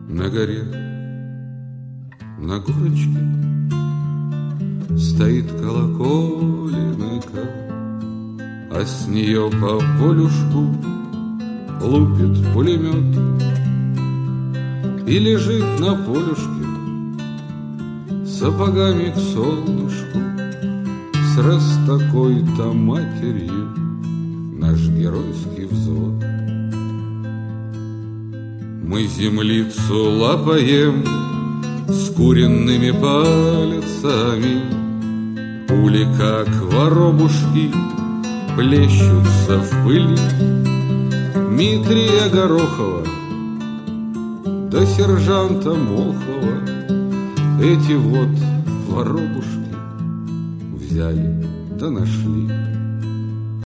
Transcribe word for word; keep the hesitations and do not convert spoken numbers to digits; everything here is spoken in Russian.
На горе, на горочке стоит колоколенка, а с нее по полюшку лупит пулемет. И лежит на полюшке сапогами к солнышку с раз такой-то матерью наш геройский взвод. Мы землицу лапаем с куренными пальцами, пули, как воробушки, плещутся в пыли. Митрия Горохова до сержанта Мохова эти вот воробушки взяли да нашли.